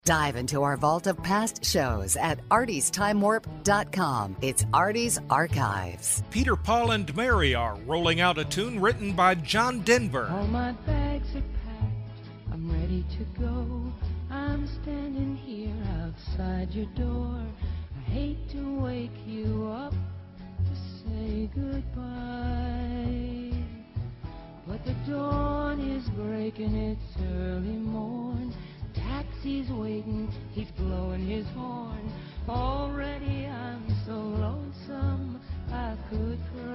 Dive into our vault of past shows at artie'stimewarp.com. It's Artie's Archives. Peter, Paul, and Mary are rolling out a tune written by John Denver. All my bags are packed, I'm ready to go. I'm standing here outside your door. I hate to wake you up to say goodbye, but the dawn is breaking, it's early morn. Taxi's waiting, he's blowing his horn. Already I'm so lonesome I could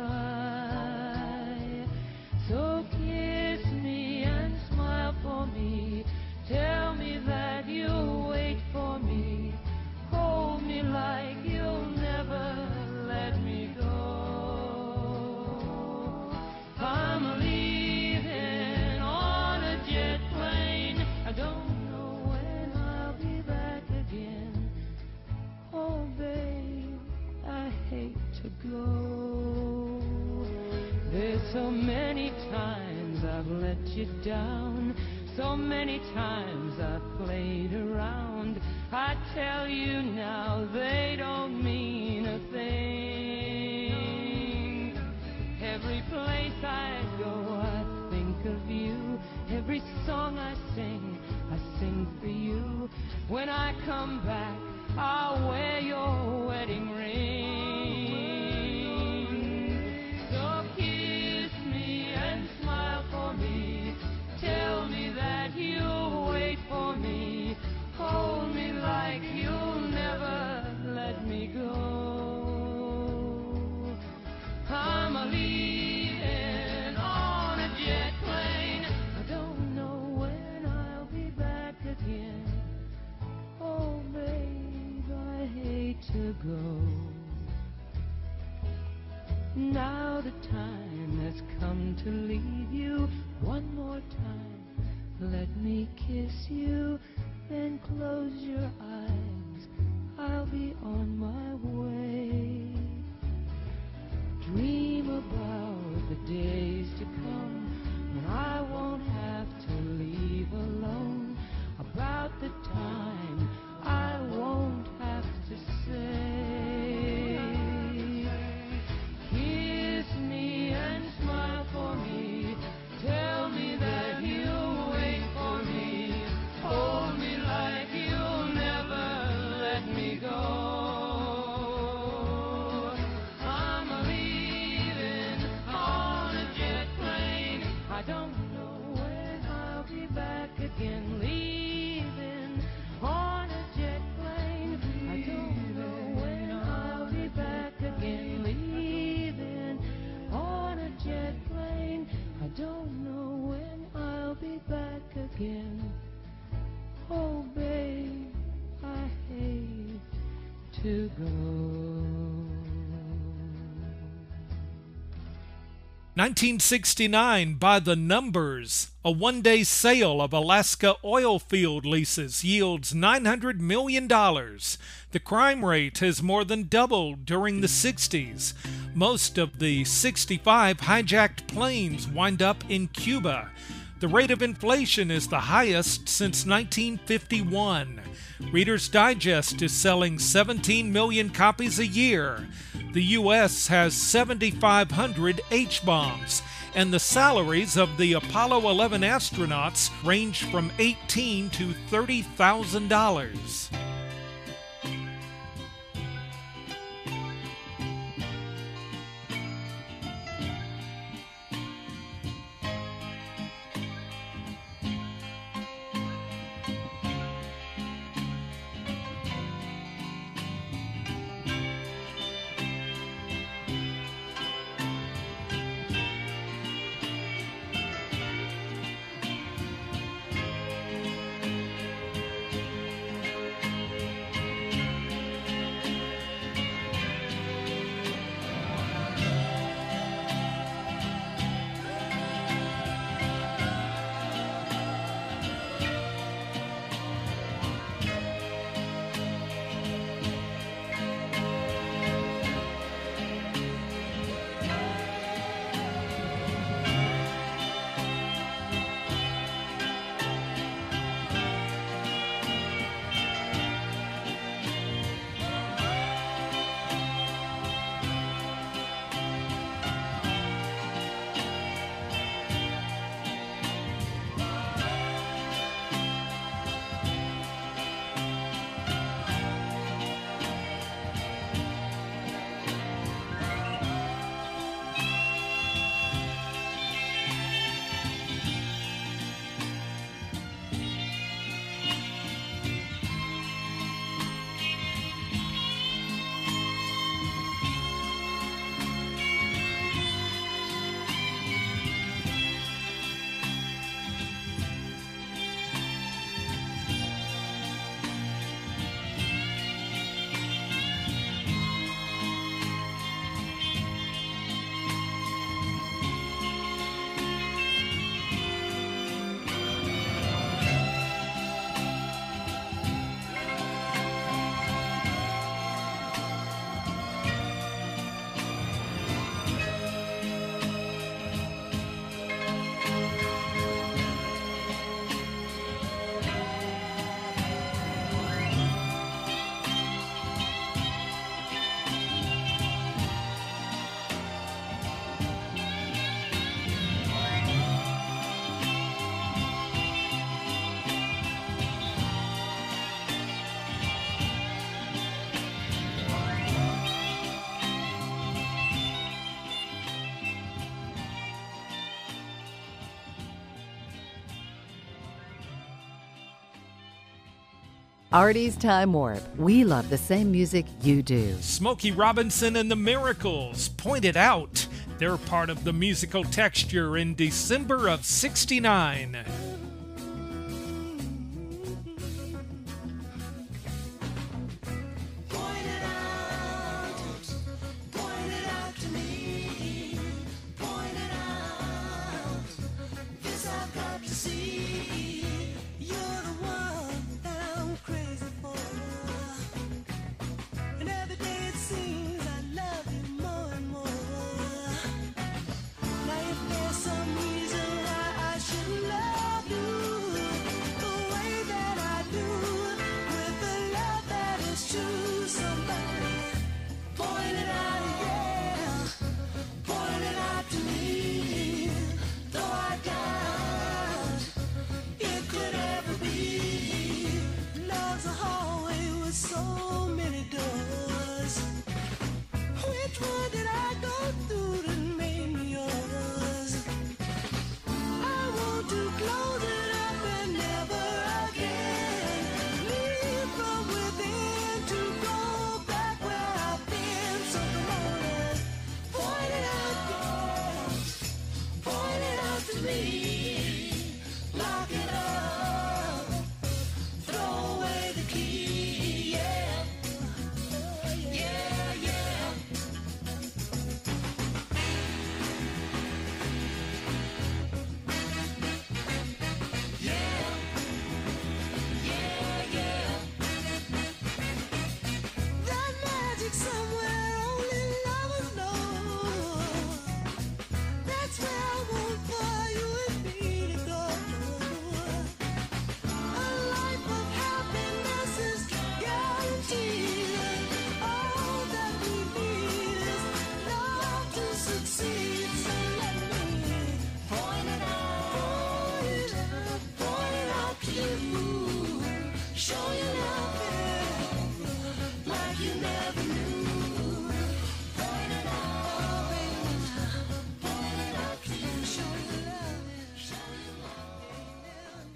cry. So kiss me and smile for me. Tell me that you'll wait for me. Hold me like you'll never let me go. I'm leaving on a jet plane. I don't go. There's so many times I've let you down, so many times I've played around. I tell you now they don't mean a thing. Every place I go I think of you. Every song I sing for you. When I come back I'll wear your wedding ring. Tell me that you'll wait for me. Hold me like you'll never let me go. I'm leaving on a jet plane. I don't know when I'll be back again. Oh, babe, I hate to go. Now the time has come to leave you. One more time, let me kiss you, then close your eyes, I'll be on my way. Dream about the days to come, when I won't have to leave alone, about the time I won't have to say. Kiss me and smile for me. Tell me that you'll wait for me. Hold me like you'll never let me go. I'm leaving on a jet plane. I don't know when I'll be back again. Leaving on a jet plane. I don't know when I'll be back again. Leaving on a jet plane. I don't know when I'll be back again. Oh, babe, I hate to go. 1969, By the Numbers. A one-day sale of Alaska oil field leases yields $900 million. The crime rate has more than doubled during the 60s. Most of the 65 hijacked planes wind up in Cuba. The rate of inflation is the highest since 1951. Reader's Digest is selling 17 million copies a year. The U.S. has 7,500 H-bombs, and the salaries of the Apollo 11 astronauts range from $18,000 to $30,000. Artie's Time Warp. We love the same music you do. Smokey Robinson and the Miracles pointed out they're part of the musical texture in December of '69. Lock it up, throw away the key, yeah. like you never knew. Point it out, baby. Point it out to you. Show you love, show you love.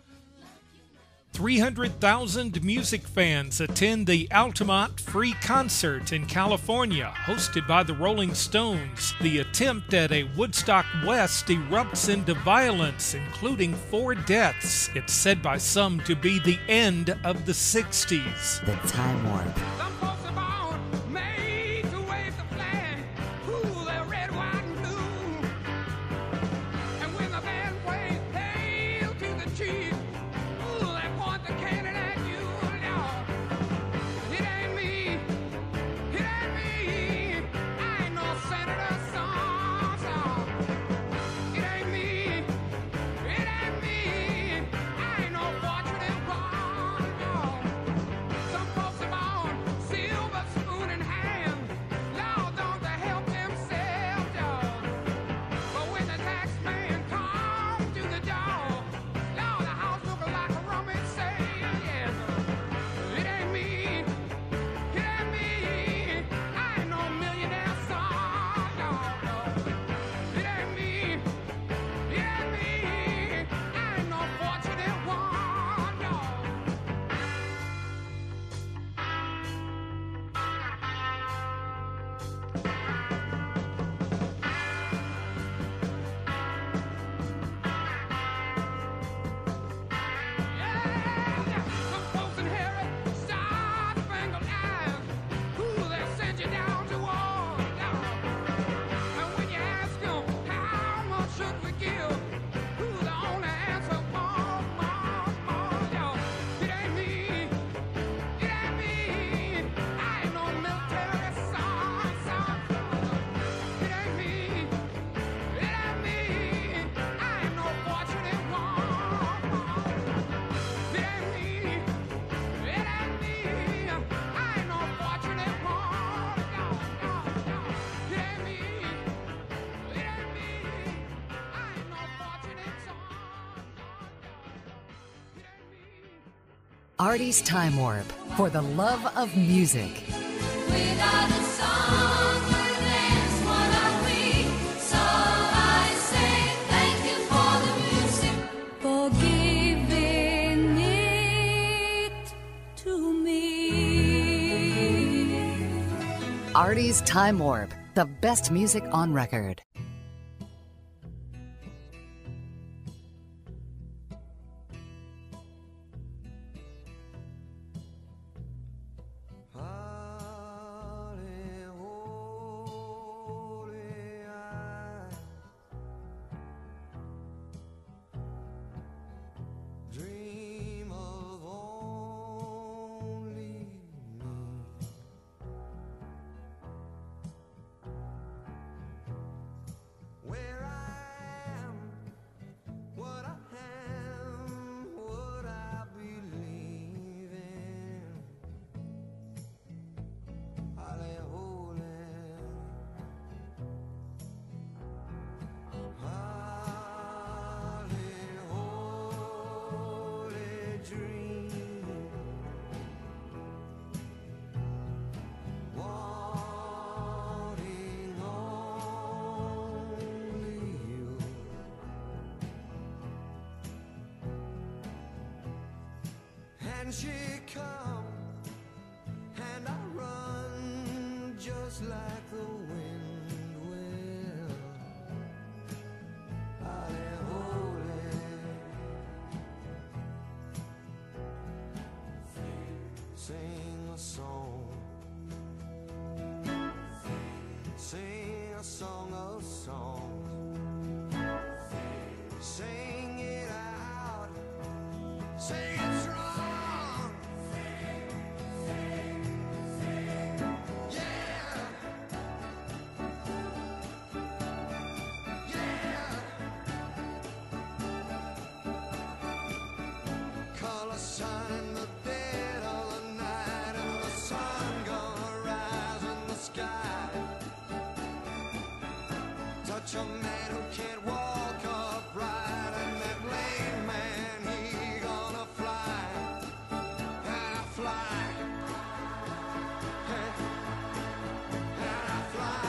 300,000 music fans attend the Altamont Free Concert in California, hosted by the Rolling Stones. The attempt at a Woodstock West erupts into violence, including 4 deaths. It's said by some to be the end of the 60s. The Time Warp. Some folks are born made to wave the flag. Ooh, they're red, white, and blue. And when the band plays Hail to the Chief, ooh, they point the cannon at you. No, it ain't me. It ain't me. I ain't no senator, son. It ain't me. It ain't me. I ain't no fortunate one. No. Some folks are born silver spoon in hand. Lord, don't they help themselves, y'all? But when the tax man comes to the door, Lord, the house looking like a rummage sale, yes. It ain't me. It ain't me. I ain't no millionaire son, no. It ain't me. It ain't me. I ain't no fortunate one, no. Yeah, some folks inherit star-spangled eyes. Ooh, they send you down to war. And when you ask them how much should we give, ooh, the only answer more. Yo, it ain't me. It ain't me. I ain't no military son. It ain't me. It ain't me. I ain't no fortunate one. It ain't me. It ain't me. I ain't no fortunate one. It ain't me. It ain't me. I ain't no fortunate son. It ain't me. Artie's Time Warp, for the love of music. Without a song or dance, what are we? So I say thank you for the music, for giving it Artie's Time Warp, the best music on record. Dream of only me. Where I am, what I am, what I believe in. Holly, holy, holly, holy dream. Wanting only you. And she come, and I run just like the wind will. Holly, holy, sing a song, sing a song of songs, sing it out, sing it strong. Yeah, yeah. Call a sign in the dead of the night, and the sun gonna rise in the sky. Touch a man who can't walk upright, and that lame man, he gonna fly, and I fly, and I fly.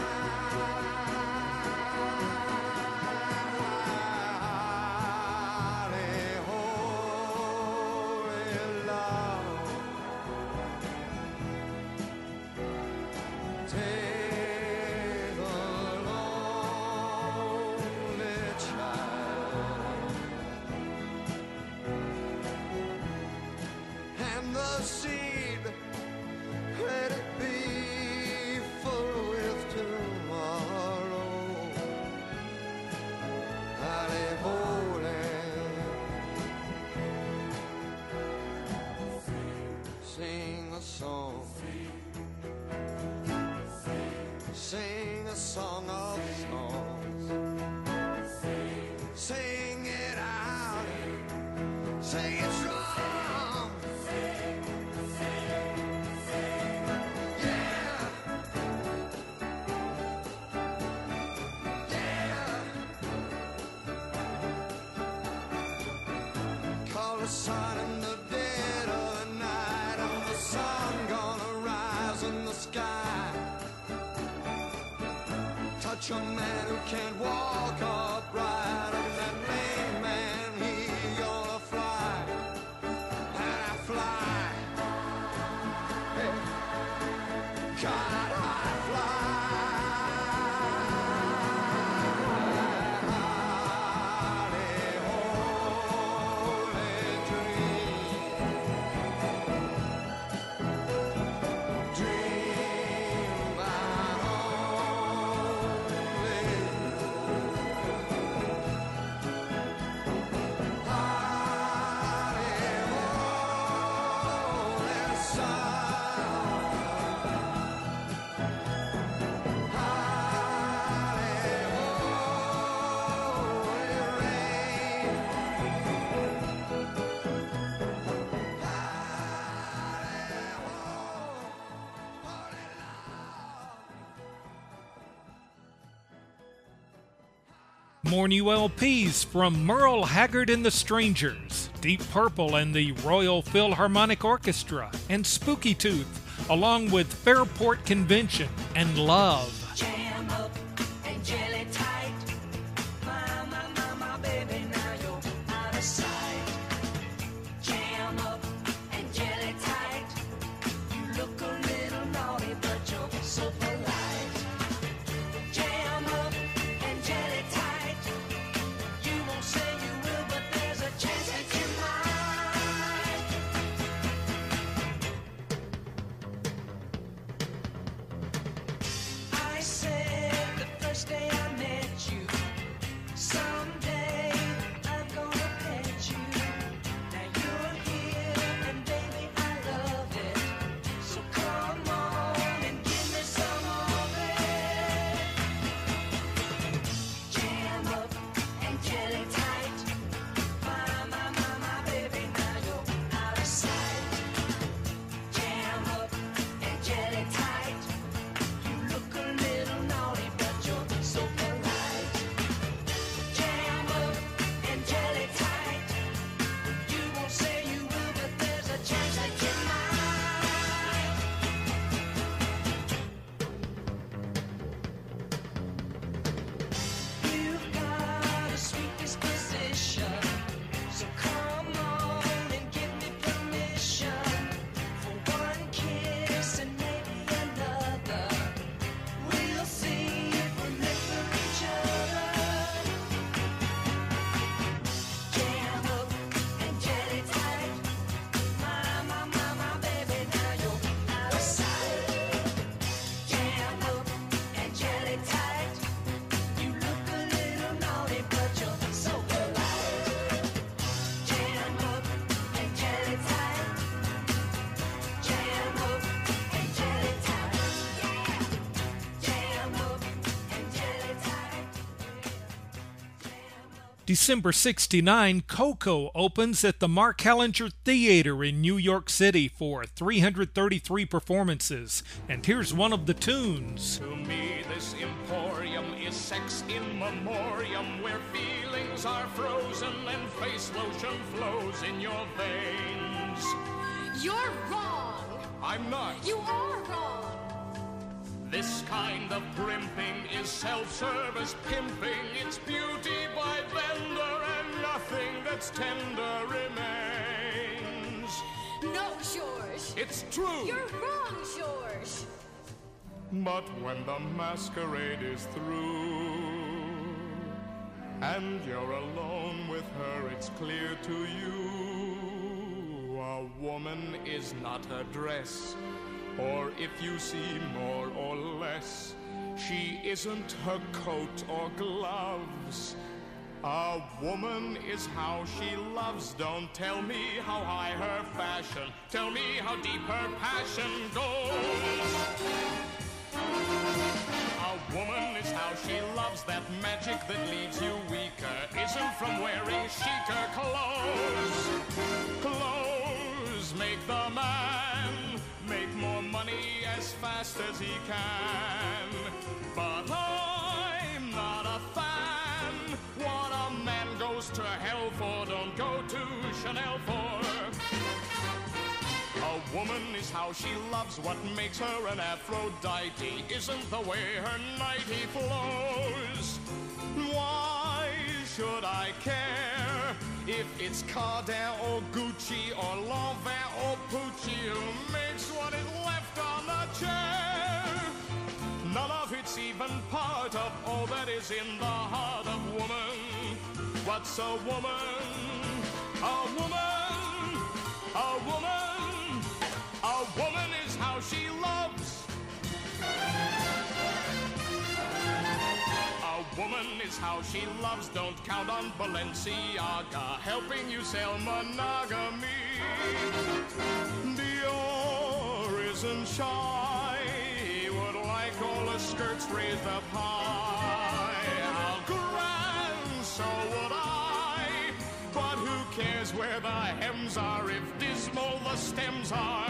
Holy, holy love, take the lonely child, and the seed, let it be full with tomorrow. Holly, holy, sing a song, sing a song of songs, sing it out, sing it strong. Yeah, yeah. Call a sign in the dead of the night, and the sun gonna rise in the sky. Touch a man who can't walk upright, and that lame man, he gonna fly, and I fly. Hey, God, I fly. Holly, holy dream, dream about only More new LPs from Merle Haggard and the Strangers, Deep Purple and the Royal Philharmonic Orchestra, and Spooky Tooth, along with Fairport Convention and Love. Jam up and jelly tight. My, baby, now you're out of sight. Jam up and jelly tight. You look a little naughty, but you're so polite. December 69, Coco opens at the Mark Hellinger Theater in New York City for 333 performances. And here's one of the tunes. To me, this emporium is sex in memoriam, where feelings are frozen and face lotion flows in your veins. You're wrong. I'm not. You are wrong. This kind of primping is self-service pimping. It's beauty by vendor, and nothing that's tender remains. No, George. It's true. You're wrong, George. But when the masquerade is through and you're alone with her, it's clear to you a woman is not her dress, or if you see more or less, she isn't her coat or gloves. A woman is how she loves. Don't tell me how high her fashion, tell me how deep her passion goes. A woman is how she loves. That magic that leaves you weaker isn't from wearing chicer clothes. Clothes make the man make more money as fast as he can. But I'm not a fan. What a man goes to hell for, don't go to Chanel for. A woman is how she loves. What makes her an Aphrodite isn't the way her nightie flows. Why should I care if it's Cardin or Gucci or Lanvin or Pucci? Who makes what is left on the chair? None of it's even part of all that is in the heart of woman. What's a woman? A woman, a woman, a woman is how she loves. A woman is how she loves. Don't count on Balenciaga helping you sell monogamy. Dior isn't shy. He would like all the skirts raised up high. How grand, so would I. But who cares where the hems are if dismal the stems are?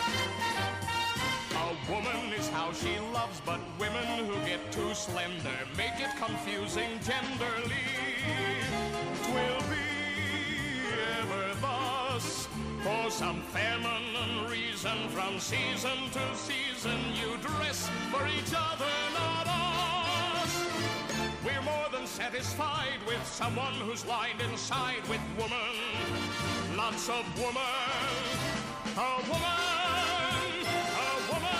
A woman is how she loves, but women who get too slender make it confusing genderly. 'Twill be ever thus, for some feminine reason. From season to season you dress for each other, not us. We're more than satisfied with someone who's lined inside with woman. Lots of woman. A woman, a woman.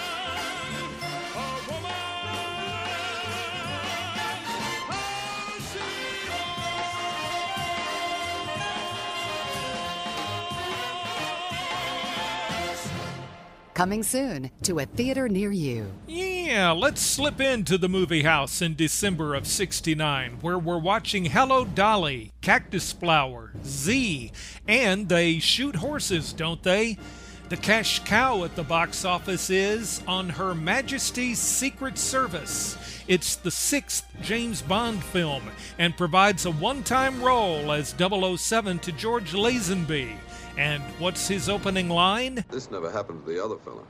Coming soon to a theater near you. Yeah, let's slip into the movie house in December of 69, where we're watching Hello Dolly, Cactus Flower, Z, and they shoot horses, don't they? The cash cow at the box office is On Her Majesty's Secret Service. It's the 6th James Bond film and provides a one-time role as 007 to George Lazenby. And what's his opening line? This never happened to the other fella.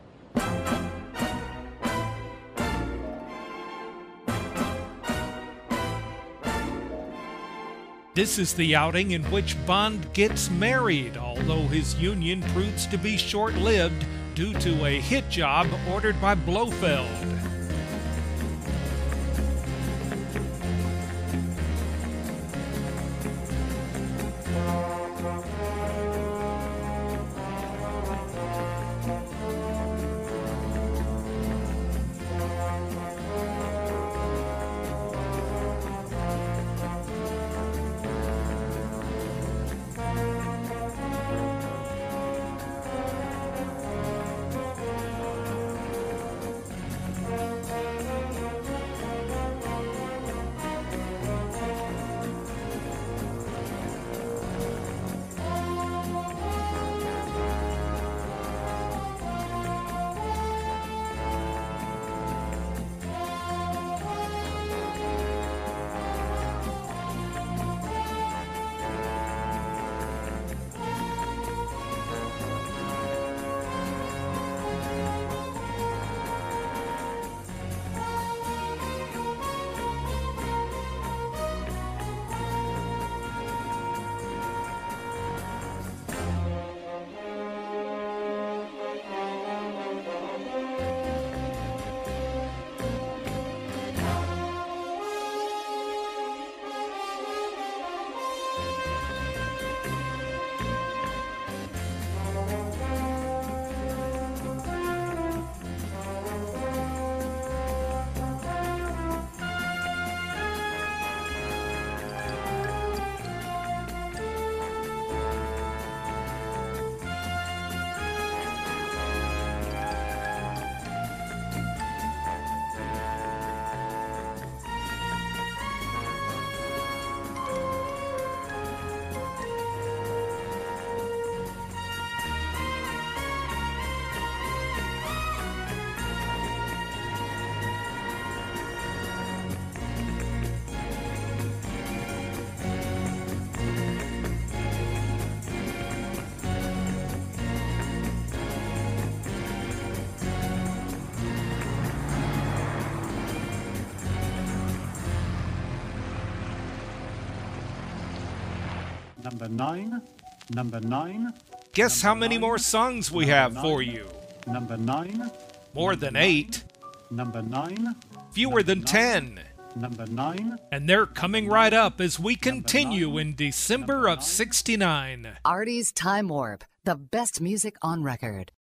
This is the outing in which Bond gets married, although his union proves to be short-lived due to a hit job ordered by Blofeld. Number 9. Number 9. Guess how many more songs we have for you? Number 9. More than 8. Number 9. Fewer than 10. Number 9. And they're coming right up as we continue in December of '69. Artie's Time Warp, the best music on record.